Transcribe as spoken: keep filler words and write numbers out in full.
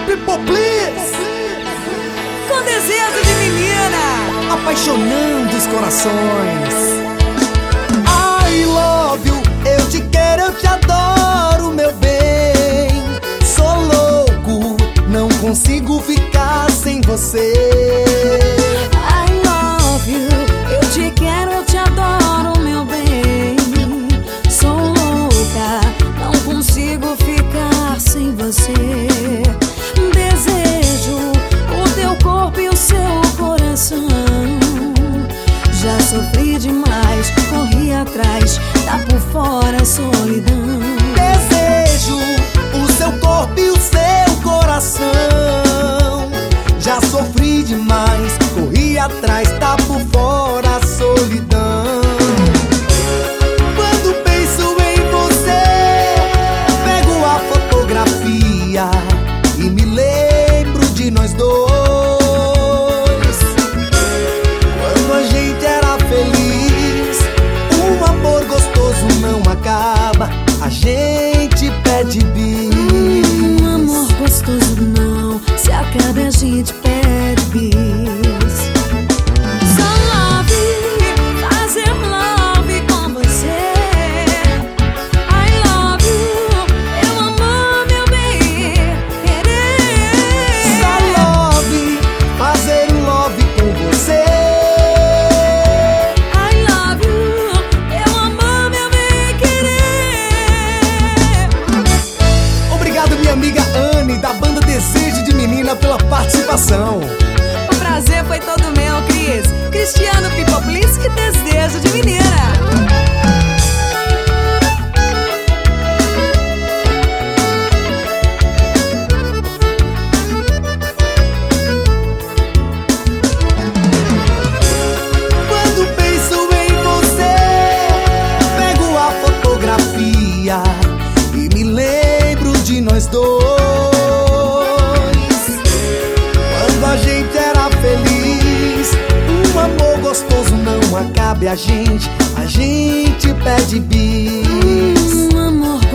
People Please, com desejo de menina, apaixonando os corações. I love you, eu te quero, eu te adoro, meu bem. Sou louco, não consigo ficar sem você. I love you, eu te quero, eu te adoro, meu bem. Sou louca, não consigo ficar sem você. Desejo o teu corpo e o seu coração. Já sofri demais, corri atrás, tá por fora a solidão. Desejo o seu corpo e o seu coração. Já sofri demais, corri atrás, tá por fora a solidão. Quando penso em você, pego a fotografia e me lembro de nós dois. Quando a gente era feliz, um amor gostoso não acaba, a gente pede bis. Um amor gostoso não se acaba, a gente pede bis. Só love, fazer love com você. I love you, eu amo, meu bem, querer. Só love, fazer um love com você. I love you, eu amo, meu bem, querer. Obrigado, minha amiga Anne, da banda Desejo de Menina, pela participação. O prazer foi todo meu, Cris. Cristiano People Please, que desejo de menina. Quando penso em você, pego a fotografia e me lembro de nós dois. Quando a gente era feliz, um amor gostoso não acaba, a gente, a gente pede bis. Um amor